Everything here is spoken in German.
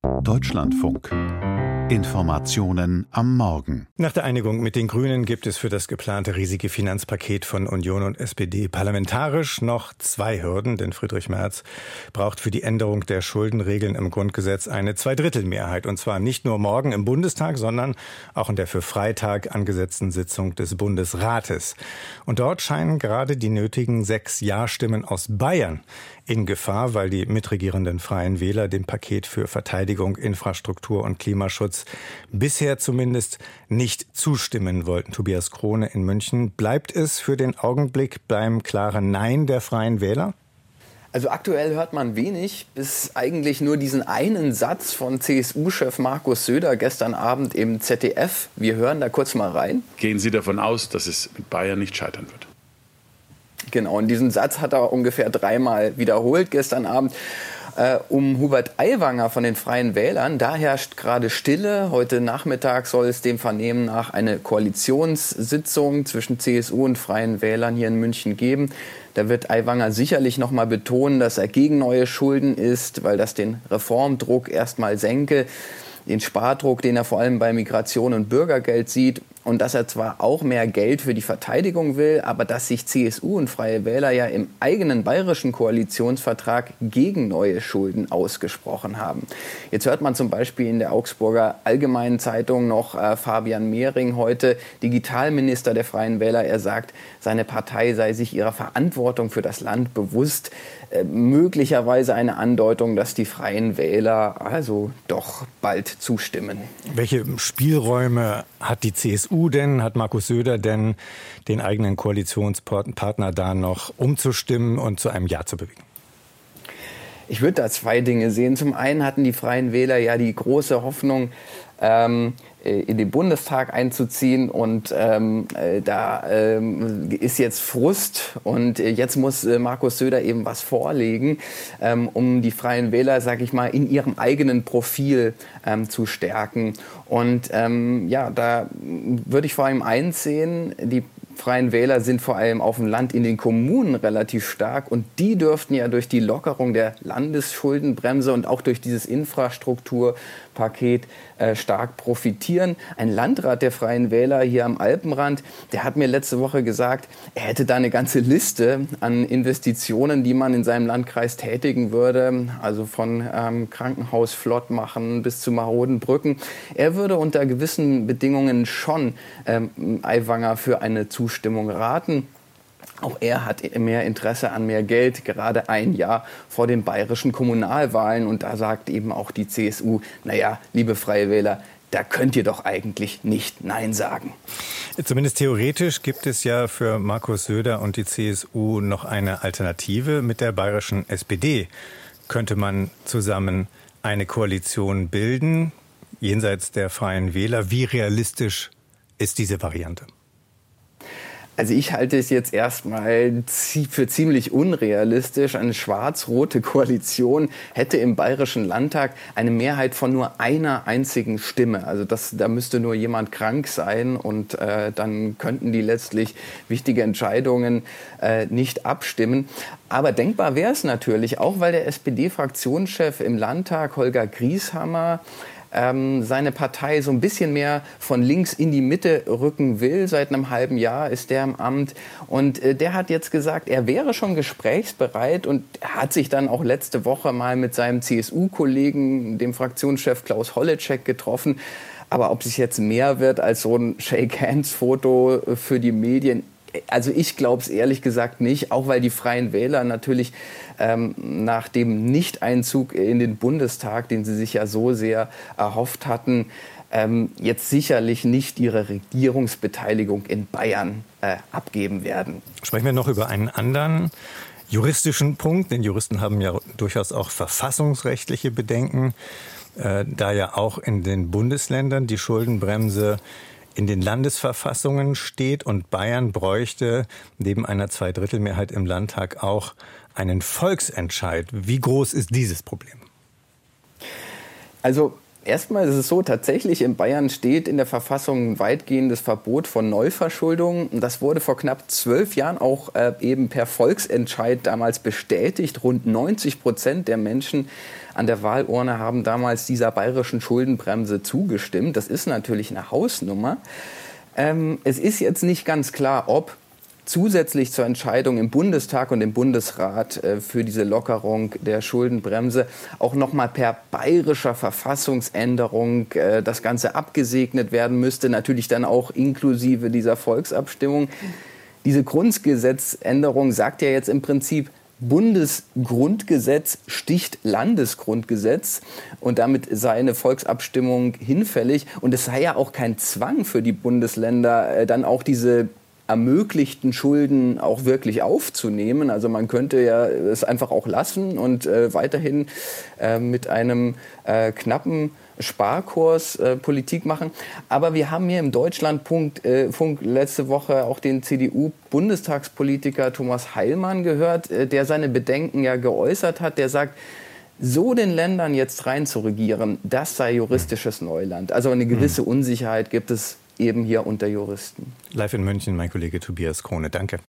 Deutschlandfunk. Informationen am Morgen. Nach der Einigung mit den Grünen gibt es für das geplante riesige Finanzpaket von Union und SPD parlamentarisch noch 2 Hürden, denn Friedrich Merz braucht für die Änderung der Schuldenregeln im Grundgesetz eine Zweidrittelmehrheit. Und zwar nicht nur morgen im Bundestag, sondern auch in der für Freitag angesetzten Sitzung des Bundesrates. Und dort scheinen gerade die nötigen 6 Ja-Stimmen aus Bayern in Gefahr, weil die mitregierenden Freien Wähler dem Paket für Verteidigung, Infrastruktur und Klimaschutz bisher zumindest nicht zustimmen wollten. Tobias Krone in München. Bleibt es für den Augenblick beim klaren Nein der Freien Wähler? Also aktuell hört man wenig, bis eigentlich nur diesen einen Satz von CSU-Chef Markus Söder gestern Abend im ZDF. Wir hören da kurz mal rein. Gehen Sie davon aus, dass es mit Bayern nicht scheitern wird? Genau, und diesen Satz hat er ungefähr 3-mal wiederholt gestern Abend. Um Hubert Aiwanger von den Freien Wählern, da herrscht gerade Stille. Heute Nachmittag soll es dem Vernehmen nach eine Koalitionssitzung zwischen CSU und Freien Wählern hier in München geben. Da wird Aiwanger sicherlich noch mal betonen, dass er gegen neue Schulden ist, weil das den Reformdruck erstmal senke, den Spardruck, den er vor allem bei Migration und Bürgergeld sieht. Und dass er zwar auch mehr Geld für die Verteidigung will, aber dass sich CSU und Freie Wähler ja im eigenen bayerischen Koalitionsvertrag gegen neue Schulden ausgesprochen haben. Jetzt hört man zum Beispiel in der Augsburger Allgemeinen Zeitung noch Fabian Mehring heute, Digitalminister der Freien Wähler. Er sagt, seine Partei sei sich ihrer Verantwortung für das Land bewusst. Möglicherweise eine Andeutung, dass die Freien Wähler also doch bald zustimmen. Welche Spielräume hat die CSU denn, hat Markus Söder denn, den eigenen Koalitionspartner da noch umzustimmen und zu einem Ja zu bewegen? Ich würde da 2 Dinge sehen. Zum einen hatten die Freien Wähler ja die große Hoffnung, in den Bundestag einzuziehen und da ist jetzt Frust und jetzt muss Markus Söder eben was vorlegen, um die Freien Wähler, sage ich mal, in ihrem eigenen Profil zu stärken. Und ja, da würde ich vor allem eins sehen, die Freien Wähler sind vor allem auf dem Land in den Kommunen relativ stark und die dürften ja durch die Lockerung der Landesschuldenbremse und auch durch dieses Infrastrukturpaket stark profitieren. Ein Landrat der Freien Wähler hier am Alpenrand, der hat mir letzte Woche gesagt, er hätte da eine ganze Liste an Investitionen, die man in seinem Landkreis tätigen würde, also von Krankenhaus flott machen bis zu maroden Brücken. Er würde unter gewissen Bedingungen schon Aiwanger für eine Zustimmung raten. Auch er hat mehr Interesse an mehr Geld, gerade ein Jahr vor den bayerischen Kommunalwahlen. Und da sagt eben auch die CSU, naja, liebe Freie Wähler, da könnt ihr doch eigentlich nicht Nein sagen. Zumindest theoretisch gibt es ja für Markus Söder und die CSU noch eine Alternative. Mit der bayerischen SPD könnte man zusammen eine Koalition bilden, jenseits der Freien Wähler. Wie realistisch ist diese Variante? Also ich halte es jetzt erstmal für ziemlich unrealistisch. Eine schwarz-rote Koalition hätte im Bayerischen Landtag eine Mehrheit von nur einer einzigen Stimme. Also da müsste nur jemand krank sein und dann könnten die letztlich wichtige Entscheidungen nicht abstimmen. Aber denkbar wäre es natürlich, auch weil der SPD-Fraktionschef im Landtag, Holger Grieshammer, seine Partei so ein bisschen mehr von links in die Mitte rücken will. Seit einem halben Jahr ist der im Amt. Und der hat jetzt gesagt, er wäre schon gesprächsbereit und hat sich dann auch letzte Woche mal mit seinem CSU-Kollegen, dem Fraktionschef Klaus Holleczek, getroffen. Aber ob es jetzt mehr wird als so ein Shake-Hands-Foto für die Medien, also ich glaube es ehrlich gesagt nicht, auch weil die Freien Wähler natürlich nach dem Nichteinzug in den Bundestag, den sie sich ja so sehr erhofft hatten, jetzt sicherlich nicht ihre Regierungsbeteiligung in Bayern abgeben werden. Sprechen wir noch über einen anderen juristischen Punkt, denn Juristen haben ja durchaus auch verfassungsrechtliche Bedenken, da ja auch in den Bundesländern die Schuldenbremse in den Landesverfassungen steht und Bayern bräuchte neben einer Zweidrittelmehrheit im Landtag auch einen Volksentscheid. Wie groß ist dieses Problem? Also Erstmal ist es so, tatsächlich in Bayern steht in der Verfassung ein weitgehendes Verbot von Neuverschuldung. Das wurde vor knapp 12 Jahren auch eben per Volksentscheid damals bestätigt. Rund 90% der Menschen an der Wahlurne haben damals dieser bayerischen Schuldenbremse zugestimmt. Das ist natürlich eine Hausnummer. Es ist jetzt nicht ganz klar, ob zusätzlich zur Entscheidung im Bundestag und im Bundesrat für diese Lockerung der Schuldenbremse auch noch mal per bayerischer Verfassungsänderung das Ganze abgesegnet werden müsste, natürlich dann auch inklusive dieser Volksabstimmung. Diese Grundgesetzänderung sagt ja jetzt im Prinzip, Bundesgrundgesetz sticht Landesgrundgesetz und damit sei eine Volksabstimmung hinfällig. Und es sei ja auch kein Zwang für die Bundesländer, dann auch diese ermöglichten Schulden auch wirklich aufzunehmen. Also man könnte ja es einfach auch lassen und weiterhin mit einem knappen Sparkurs Politik machen. Aber wir haben hier im Deutschlandfunk letzte Woche auch den CDU-Bundestagspolitiker Thomas Heilmann gehört, der seine Bedenken ja geäußert hat. Der sagt, so den Ländern jetzt rein zu regieren, das sei juristisches Neuland. Also eine gewisse Unsicherheit gibt es eben hier unter Juristen. Live in München, mein Kollege Tobias Krone. Danke.